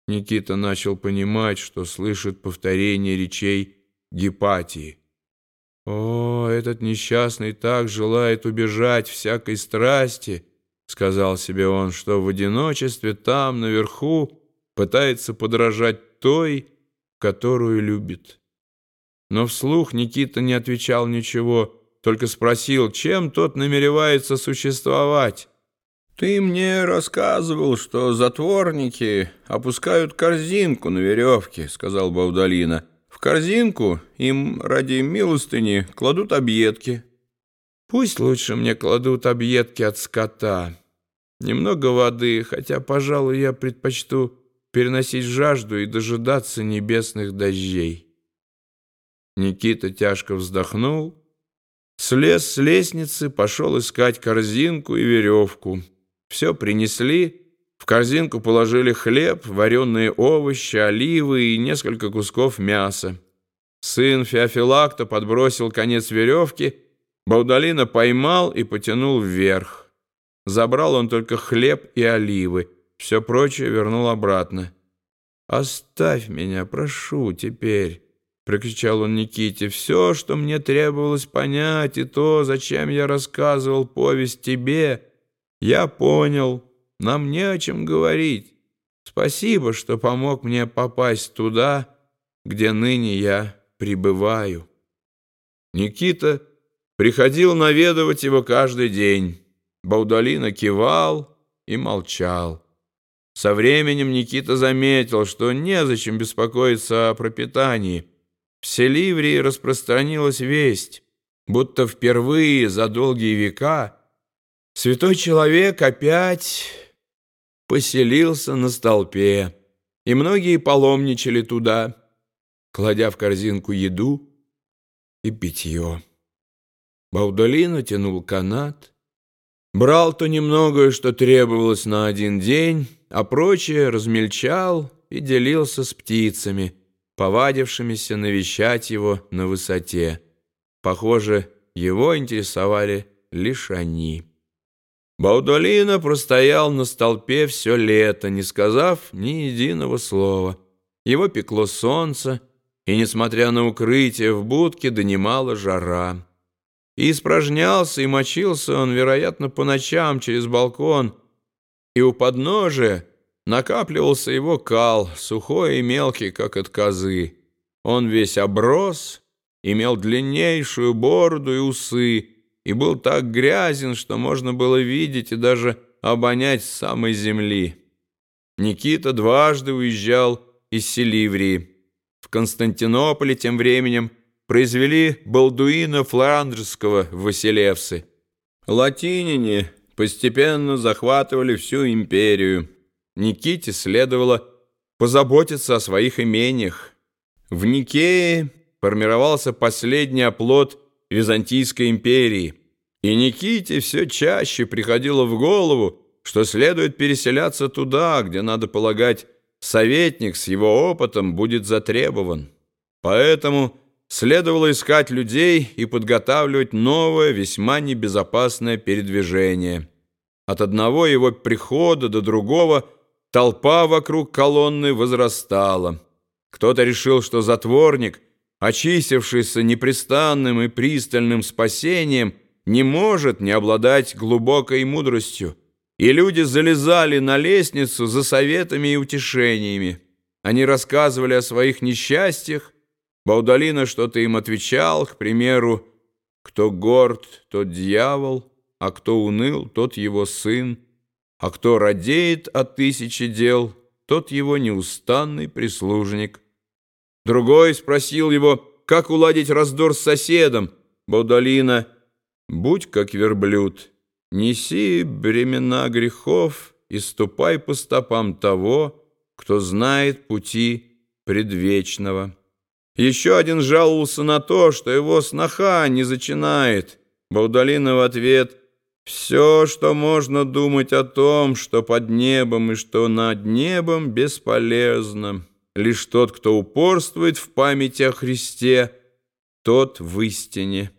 Никита начал понимать, что слышит повторение речей Гипатии. «О, этот несчастный так желает убежать всякой страсти, — сказал себе он, — что в одиночестве там, наверху, пытается подражать той, которую любит». Но вслух Никита не отвечал ничего, только спросил, чем тот намеревается существовать. «Ты мне рассказывал, что затворники опускают корзинку на веревке, — сказал Баудалина. В корзинку им ради милостыни кладут объедки. Пусть лучше мне кладут объедки от скота. Немного воды, хотя, пожалуй, я предпочту переносить жажду и дожидаться небесных дождей». Никита тяжко вздохнул, слез с лестницы, пошел искать корзинку и веревку. Все принесли, в корзинку положили хлеб, вареные овощи, оливы и несколько кусков мяса. Сын Феофилакта подбросил конец веревки, Баудалина поймал и потянул вверх. Забрал он только хлеб и оливы, все прочее вернул обратно. «Оставь меня, прошу, теперь», — прокричал он Никите, — «все, что мне требовалось понять, и то, зачем я рассказывал повесть тебе, я понял, нам не о чем говорить. Спасибо, что помог мне попасть туда, где ныне я пребываю». Никита приходил наведывать его каждый день. Баудалина кивал и молчал. Со временем Никита заметил, что незачем беспокоиться о пропитании. В Селиврии распространилась весть, будто впервые за долгие века святой человек опять поселился на столпе, и многие паломничали туда, кладя в корзинку еду и питье. Баудалина тянул канат, брал то немногое, что требовалось на один день, а прочее размельчал и делился с птицами, повадившимися навещать его на высоте. Похоже, его интересовали лишь они. Баудалина простоял на столпе все лето, не сказав ни единого слова. Его пекло солнце, и, несмотря на укрытие, в будке донимала жара. И испражнялся, и мочился он, вероятно, по ночам через балкон, и у подножия накапливался его кал, сухой и мелкий, как от козы. Он весь оброс, имел длиннейшую бороду и усы, и был так грязен, что можно было видеть и даже обонять с самой земли. Никита дважды уезжал из Селиврии. В Константинополе тем временем произвели Балдуина Фландрского в Василевсы. Латиняне постепенно захватывали всю империю. Никите следовало позаботиться о своих имениях. В Никее формировался последний оплот Византийской империи, и Никите все чаще приходило в голову, что следует переселяться туда, где, надо полагать, советник с его опытом будет затребован. Поэтому следовало искать людей и подготавливать новое, весьма небезопасное передвижение. От одного его прихода до другого толпа вокруг колонны возрастала. Кто-то решил, что затворник, очистившийся непрестанным и пристальным спасением, не может не обладать глубокой мудростью, и люди залезали на лестницу за советами и утешениями. Они рассказывали о своих несчастьях, Баудалина что-то им отвечал, к примеру, «Кто горд, тот дьявол, а кто уныл, тот его сын, а кто радеет о 1000 дел, тот его неустанный прислужник». Другой спросил его, как уладить раздор с соседом. Баудалина: «Будь как верблюд, неси бремена грехов и ступай по стопам того, кто знает пути предвечного». Еще один жаловался на то, что его сноха не зачинает. Баудалина в ответ: «Все, что можно думать о том, что под небом и что над небом, бесполезно. Лишь тот, кто упорствует в памяти о Христе, тот в истине».